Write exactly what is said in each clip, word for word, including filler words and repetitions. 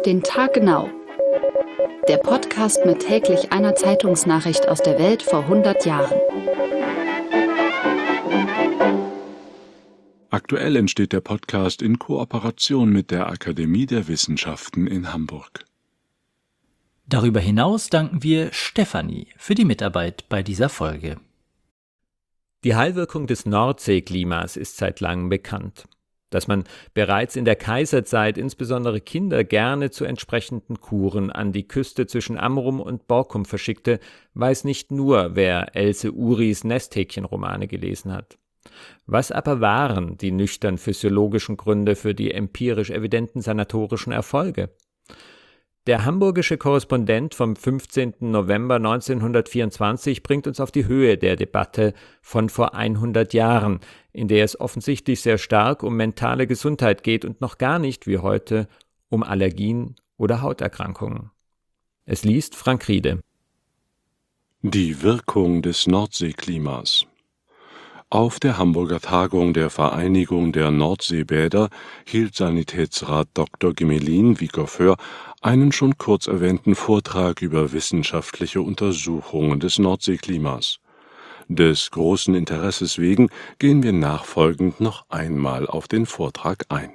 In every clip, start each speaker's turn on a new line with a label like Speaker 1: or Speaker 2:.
Speaker 1: den Tag genau. Der Podcast mit täglich einer Zeitungsnachricht aus der Welt vor hundert Jahren.
Speaker 2: Aktuell entsteht der Podcast in Kooperation mit der Akademie der Wissenschaften in Hamburg.
Speaker 3: Darüber hinaus danken wir Stefanie für die Mitarbeit bei dieser Folge.
Speaker 4: Die Heilwirkung des Nordseeklimas ist seit langem bekannt. Dass man bereits in der Kaiserzeit insbesondere Kinder gerne zu entsprechenden Kuren an die Küste zwischen Amrum und Borkum verschickte, weiß nicht nur, wer Else Uris Nesthäkchen-Romane gelesen hat. Was aber waren die nüchtern physiologischen Gründe für die empirisch evidenten sanatorischen Erfolge? Der hamburgische Korrespondent vom fünfzehnten November neunzehnhundertvierundzwanzig bringt uns auf die Höhe der Debatte von vor hundert Jahren, in der es offensichtlich sehr stark um mentale Gesundheit geht und noch gar nicht, wie heute, um Allergien oder Hauterkrankungen. Es liest Frank Riede.
Speaker 2: Die Wirkung des Nordseeklimas. Auf der Hamburger Tagung der Vereinigung der Nordseebäder hielt Sanitätsrat Doktor Gemelin Wiegoffeur einen schon kurz erwähnten Vortrag über wissenschaftliche Untersuchungen des Nordseeklimas. Des großen Interesses wegen gehen wir nachfolgend noch einmal auf den Vortrag ein.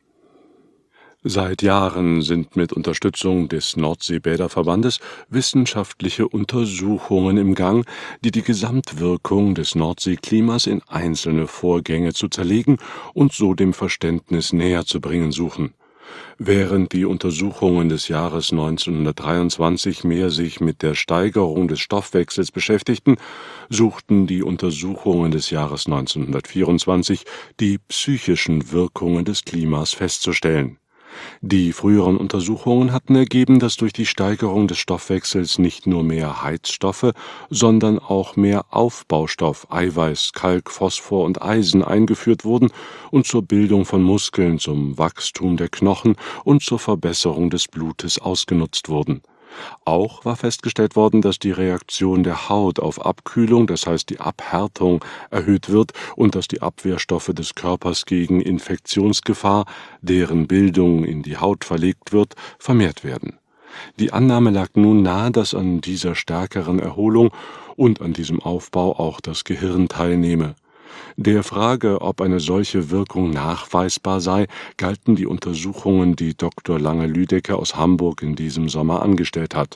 Speaker 2: Seit Jahren sind mit Unterstützung des Nordseebäderverbandes wissenschaftliche Untersuchungen im Gang, die die Gesamtwirkung des Nordseeklimas in einzelne Vorgänge zu zerlegen und so dem Verständnis näher zu bringen suchen. Während die Untersuchungen des Jahres neunzehnhundertdreiundzwanzig mehr sich mit der Steigerung des Stoffwechsels beschäftigten, suchten die Untersuchungen des Jahres neunzehnhundertvierundzwanzig die psychischen Wirkungen des Klimas festzustellen. Die früheren Untersuchungen hatten ergeben, dass durch die Steigerung des Stoffwechsels nicht nur mehr Heizstoffe, sondern auch mehr Aufbaustoff, Eiweiß, Kalk, Phosphor und Eisen eingeführt wurden und zur Bildung von Muskeln, zum Wachstum der Knochen und zur Verbesserung des Blutes ausgenutzt wurden. Auch war festgestellt worden, dass die Reaktion der Haut auf Abkühlung, das heißt die Abhärtung, erhöht wird und dass die Abwehrstoffe des Körpers gegen Infektionsgefahr, deren Bildung in die Haut verlegt wird, vermehrt werden. Die Annahme lag nun nahe, dass an dieser stärkeren Erholung und an diesem Aufbau auch das Gehirn teilnehme. Der Frage, ob eine solche Wirkung nachweisbar sei, galten die Untersuchungen, die Doktor Lange-Lüdecke aus Hamburg in diesem Sommer angestellt hat.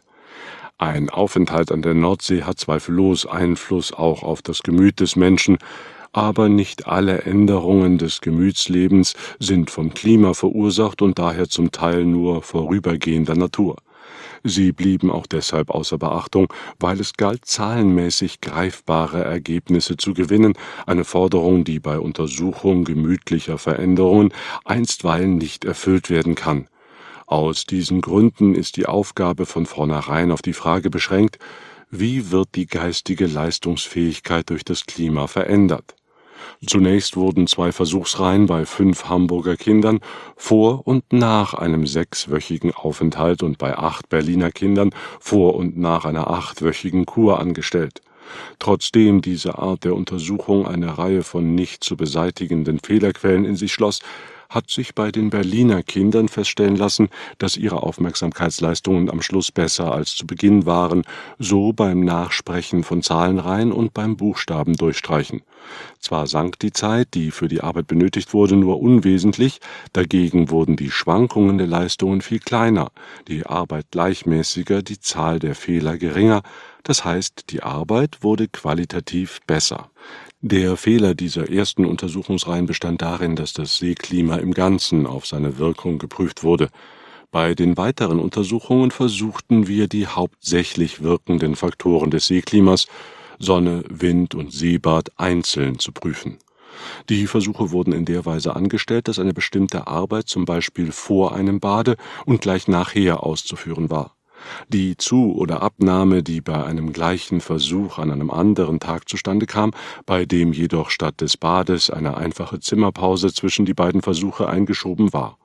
Speaker 2: Ein Aufenthalt an der Nordsee hat zweifellos Einfluss auch auf das Gemüt des Menschen, aber nicht alle Änderungen des Gemütslebens sind vom Klima verursacht und daher zum Teil nur vorübergehender Natur. Sie blieben auch deshalb außer Beachtung, weil es galt, zahlenmäßig greifbare Ergebnisse zu gewinnen, eine Forderung, die bei Untersuchung gemütlicher Veränderungen einstweilen nicht erfüllt werden kann. Aus diesen Gründen ist die Aufgabe von vornherein auf die Frage beschränkt, wie wird die geistige Leistungsfähigkeit durch das Klima verändert? Zunächst wurden zwei Versuchsreihen bei fünf Hamburger Kindern vor und nach einem sechswöchigen Aufenthalt und bei acht Berliner Kindern vor und nach einer achtwöchigen Kur angestellt. Trotzdem diese Art der Untersuchung eine Reihe von nicht zu beseitigenden Fehlerquellen in sich schloss, hat sich bei den Berliner Kindern feststellen lassen, dass ihre Aufmerksamkeitsleistungen am Schluss besser als zu Beginn waren, so beim Nachsprechen von Zahlenreihen und beim Buchstaben durchstreichen. Zwar sank die Zeit, die für die Arbeit benötigt wurde, nur unwesentlich, dagegen wurden die Schwankungen der Leistungen viel kleiner, die Arbeit gleichmäßiger, die Zahl der Fehler geringer, das heißt, die Arbeit wurde qualitativ besser. Der Fehler dieser ersten Untersuchungsreihen bestand darin, dass das Seeklima im Ganzen auf seine Wirkung geprüft wurde. Bei den weiteren Untersuchungen versuchten wir, die hauptsächlich wirkenden Faktoren des Seeklimas, Sonne, Wind und Seebad, einzeln zu prüfen. Die Versuche wurden in der Weise angestellt, dass eine bestimmte Arbeit zum Beispiel vor einem Bade und gleich nachher auszuführen war. Die Zu- oder Abnahme, die bei einem gleichen Versuch an einem anderen Tag zustande kam, bei dem jedoch statt des Bades eine einfache Zimmerpause zwischen die beiden Versuche eingeschoben war.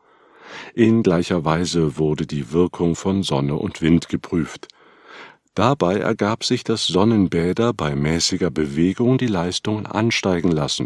Speaker 2: In gleicher Weise wurde die Wirkung von Sonne und Wind geprüft. Dabei ergab sich, dass Sonnenbäder bei mäßiger Bewegung die Leistungen ansteigen lassen.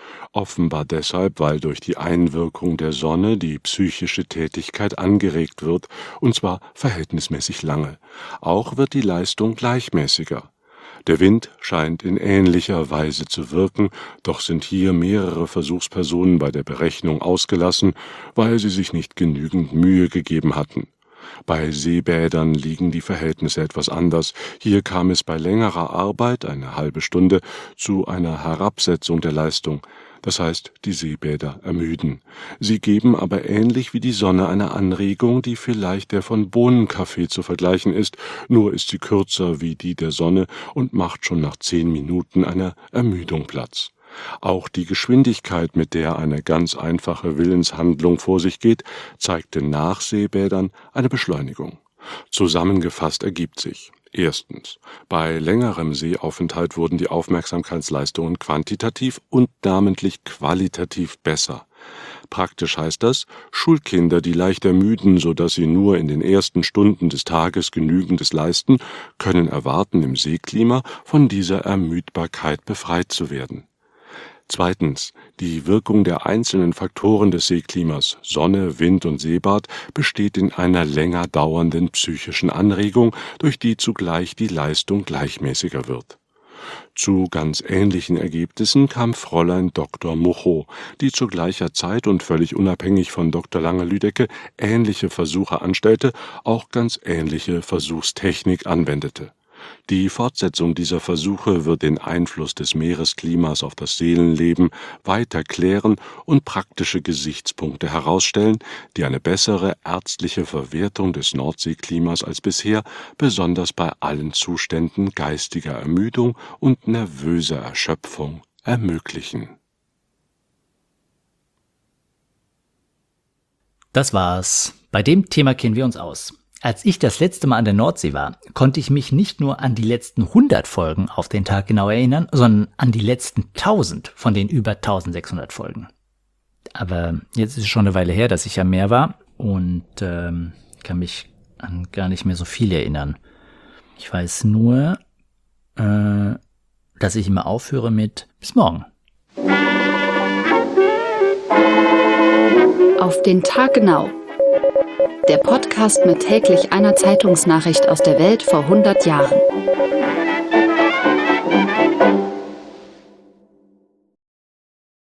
Speaker 2: Offenbar deshalb, weil durch die Einwirkung der Sonne die psychische Tätigkeit angeregt wird, und zwar verhältnismäßig lange. Auch wird die Leistung gleichmäßiger. Der Wind scheint in ähnlicher Weise zu wirken, doch sind hier mehrere Versuchspersonen bei der Berechnung ausgelassen, weil sie sich nicht genügend Mühe gegeben hatten. Bei Seebädern liegen die Verhältnisse etwas anders. Hier kam es bei längerer Arbeit, eine halbe Stunde, zu einer Herabsetzung der Leistung. Das heißt, die Seebäder ermüden. Sie geben aber ähnlich wie die Sonne eine Anregung, die vielleicht der von Bohnenkaffee zu vergleichen ist, nur ist sie kürzer wie die der Sonne und macht schon nach zehn Minuten einer Ermüdung Platz. Auch die Geschwindigkeit, mit der eine ganz einfache Willenshandlung vor sich geht, zeigte nach Seebädern eine Beschleunigung. Zusammengefasst ergibt sich: Erstens. Bei längerem Seeaufenthalt wurden die Aufmerksamkeitsleistungen quantitativ und namentlich qualitativ besser. Praktisch heißt das, Schulkinder, die leicht ermüden, sodass sie nur in den ersten Stunden des Tages Genügendes leisten, können erwarten, im Seeklima von dieser Ermüdbarkeit befreit zu werden. Zweitens. Die Wirkung der einzelnen Faktoren des Seeklimas, Sonne, Wind und Seebad, besteht in einer länger dauernden psychischen Anregung, durch die zugleich die Leistung gleichmäßiger wird. Zu ganz ähnlichen Ergebnissen kam Fräulein Doktor Muchow, die zu gleicher Zeit und völlig unabhängig von Doktor Lange-Lüdecke ähnliche Versuche anstellte, auch ganz ähnliche Versuchstechnik anwendete. Die Fortsetzung dieser Versuche wird den Einfluss des Meeresklimas auf das Seelenleben weiter klären und praktische Gesichtspunkte herausstellen, die eine bessere ärztliche Verwertung des Nordseeklimas als bisher, besonders bei allen Zuständen geistiger Ermüdung und nervöser Erschöpfung, ermöglichen.
Speaker 3: Das war's. Bei dem Thema kennen wir uns aus. Als ich das letzte Mal an der Nordsee war, konnte ich mich nicht nur an die letzten hundert Folgen auf den Tag genau erinnern, sondern an die letzten tausend von den über eintausendsechshundert Folgen. Aber jetzt ist es schon eine Weile her, dass ich am Meer war und ähm, kann mich an gar nicht mehr so viel erinnern. Ich weiß nur, äh, dass ich immer aufhöre mit bis morgen.
Speaker 1: Auf den Tag genau. Der Podcast mit täglich einer Zeitungsnachricht aus der Welt vor hundert Jahren.